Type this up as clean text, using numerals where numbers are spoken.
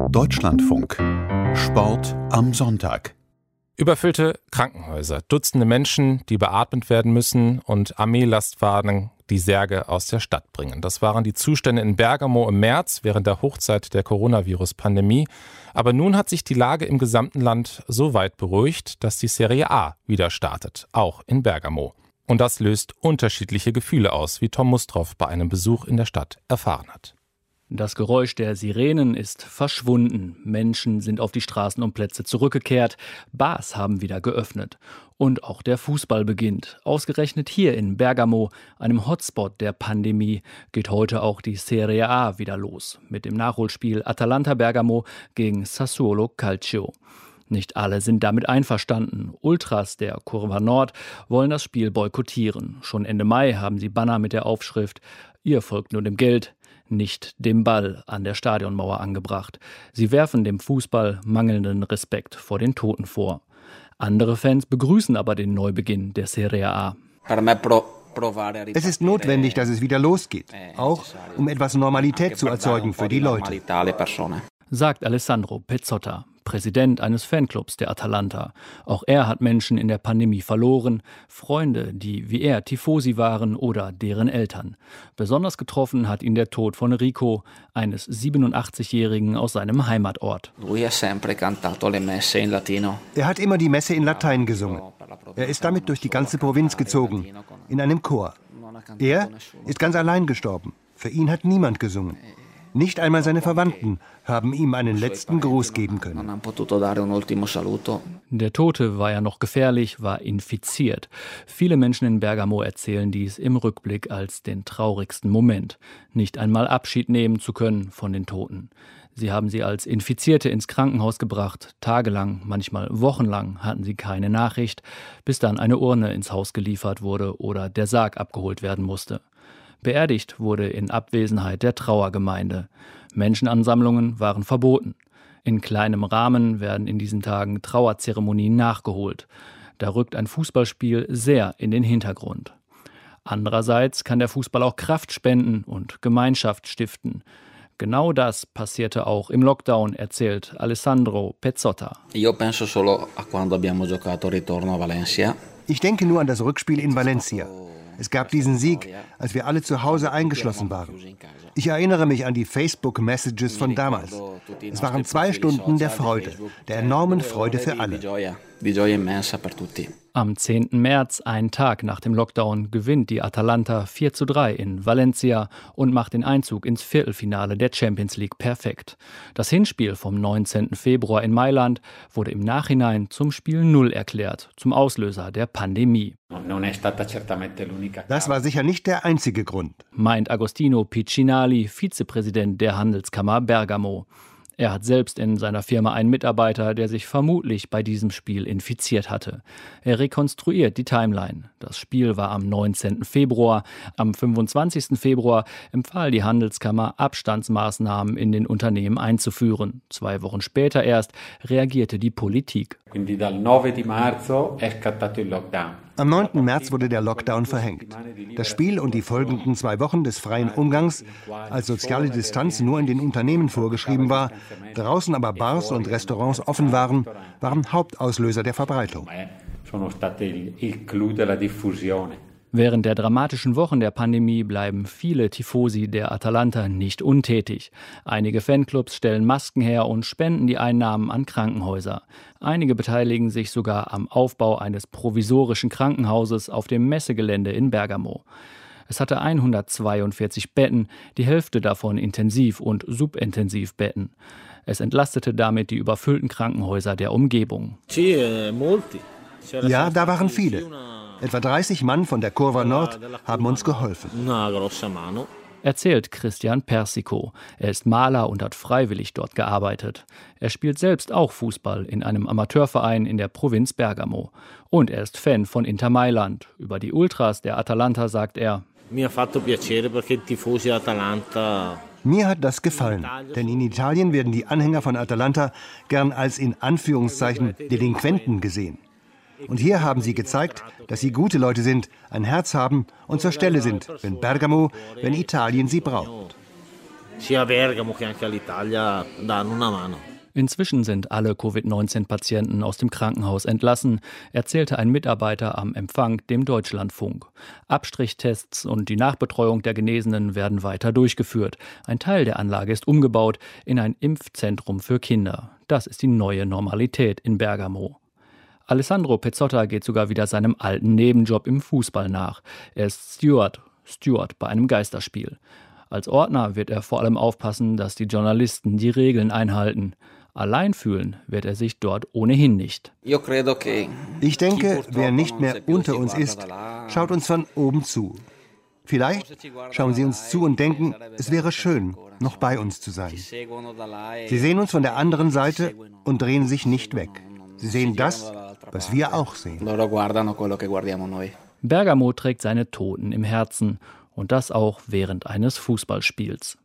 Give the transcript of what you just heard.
Deutschlandfunk. Sport am Sonntag. Überfüllte Krankenhäuser, Dutzende Menschen, die beatmet werden müssen und Armeelastwagen, die Särge aus der Stadt bringen. Das waren die Zustände in Bergamo im März während der Hochzeit der Coronavirus-Pandemie. Aber nun hat sich die Lage im gesamten Land so weit beruhigt, dass die Serie A wieder startet, auch in Bergamo. Und das löst unterschiedliche Gefühle aus, wie Tom Mustroff bei einem Besuch in der Stadt erfahren hat. Das Geräusch der Sirenen ist verschwunden. Menschen sind auf die Straßen und Plätze zurückgekehrt. Bars haben wieder geöffnet. Und auch der Fußball beginnt. Ausgerechnet hier in Bergamo, einem Hotspot der Pandemie, geht heute auch die Serie A wieder los. Mit dem Nachholspiel Atalanta Bergamo gegen Sassuolo Calcio. Nicht alle sind damit einverstanden. Ultras der Curva Nord wollen das Spiel boykottieren. Schon Ende Mai haben sie Banner mit der Aufschrift „Ihr folgt nur dem Geld, nicht dem Ball" an der Stadionmauer angebracht. Sie werfen dem Fußball mangelnden Respekt vor den Toten vor. Andere Fans begrüßen aber den Neubeginn der Serie A. Es ist notwendig, dass es wieder losgeht, auch um etwas Normalität zu erzeugen für die Leute, sagt Alessandro Pezzotta, Präsident eines Fanclubs der Atalanta. Auch er hat Menschen in der Pandemie verloren, Freunde, die wie er Tifosi waren oder deren Eltern. Besonders getroffen hat ihn der Tod von Rico, eines 87-Jährigen aus seinem Heimatort. Er hat immer die Messe in Latein gesungen. Er ist damit durch die ganze Provinz gezogen, in einem Chor. Er ist ganz allein gestorben. Für ihn hat niemand gesungen. Nicht einmal seine Verwandten haben ihm einen letzten Gruß geben können. Der Tote war ja noch gefährlich, war infiziert. Viele Menschen in Bergamo erzählen dies im Rückblick als den traurigsten Moment. Nicht einmal Abschied nehmen zu können von den Toten. Sie haben sie als Infizierte ins Krankenhaus gebracht. Tagelang, manchmal wochenlang hatten sie keine Nachricht, bis dann eine Urne ins Haus geliefert wurde oder der Sarg abgeholt werden musste. Beerdigt wurde in Abwesenheit der Trauergemeinde. Menschenansammlungen waren verboten. In kleinem Rahmen werden in diesen Tagen Trauerzeremonien nachgeholt. Da rückt ein Fußballspiel sehr in den Hintergrund. Andererseits kann der Fußball auch Kraft spenden und Gemeinschaft stiften. Genau das passierte auch im Lockdown, erzählt Alessandro Pezzotta. Ich denke nur an das Rückspiel in Valencia. Es gab diesen Sieg, als wir alle zu Hause eingeschlossen waren. Ich erinnere mich an die Facebook-Messages von damals. Es waren 2 Stunden der Freude, der enormen Freude für alle. Am 10. März, einen Tag nach dem Lockdown, gewinnt die Atalanta 4:3 in Valencia und macht den Einzug ins Viertelfinale der Champions League perfekt. Das Hinspiel vom 19. Februar in Mailand wurde im Nachhinein zum Spiel 0 erklärt, zum Auslöser der Pandemie. Das war sicher nicht der einzige Grund, meint Agostino Piccinali, Vizepräsident der Handelskammer Bergamo. Er hat selbst in seiner Firma einen Mitarbeiter, der sich vermutlich bei diesem Spiel infiziert hatte. Er rekonstruiert die Timeline. Das Spiel war am 19. Februar. Am 25. Februar empfahl die Handelskammer, Abstandsmaßnahmen in den Unternehmen einzuführen. 2 Wochen später erst reagierte die Politik. Am 9. März wurde der Lockdown verhängt. Das Spiel und die folgenden 2 Wochen des freien Umgangs, als soziale Distanz nur in den Unternehmen vorgeschrieben war, draußen aber Bars und Restaurants offen waren, waren Hauptauslöser der Verbreitung. Während der dramatischen Wochen der Pandemie bleiben viele Tifosi der Atalanta nicht untätig. Einige Fanclubs stellen Masken her und spenden die Einnahmen an Krankenhäuser. Einige beteiligen sich sogar am Aufbau eines provisorischen Krankenhauses auf dem Messegelände in Bergamo. Es hatte 142 Betten, die Hälfte davon Intensiv- und Subintensivbetten. Es entlastete damit die überfüllten Krankenhäuser der Umgebung. Ja, da waren viele. Etwa 30 Mann von der Curva Nord haben uns geholfen, erzählt Christian Persico. Er ist Maler und hat freiwillig dort gearbeitet. Er spielt selbst auch Fußball in einem Amateurverein in der Provinz Bergamo. Und er ist Fan von Inter Mailand. Über die Ultras der Atalanta sagt er: Mir hat das gefallen, denn in Italien werden die Anhänger von Atalanta gern als in Anführungszeichen Delinquenten gesehen. Und hier haben sie gezeigt, dass sie gute Leute sind, ein Herz haben und zur Stelle sind, wenn Bergamo, wenn Italien sie braucht. Inzwischen sind alle Covid-19-Patienten aus dem Krankenhaus entlassen, erzählte ein Mitarbeiter am Empfang dem Deutschlandfunk. Abstrichttests und die Nachbetreuung der Genesenen werden weiter durchgeführt. Ein Teil der Anlage ist umgebaut in ein Impfzentrum für Kinder. Das ist die neue Normalität in Bergamo. Alessandro Pezzotta geht sogar wieder seinem alten Nebenjob im Fußball nach. Er ist Steward bei einem Geisterspiel. Als Ordner wird er vor allem aufpassen, dass die Journalisten die Regeln einhalten. Allein fühlen wird er sich dort ohnehin nicht. Ich denke, wer nicht mehr unter uns ist, schaut uns von oben zu. Vielleicht schauen sie uns zu und denken, es wäre schön, noch bei uns zu sein. Sie sehen uns von der anderen Seite und drehen sich nicht weg. Sie sehen das, was wir auch sehen. Bergamo trägt seine Toten im Herzen und das auch während eines Fußballspiels.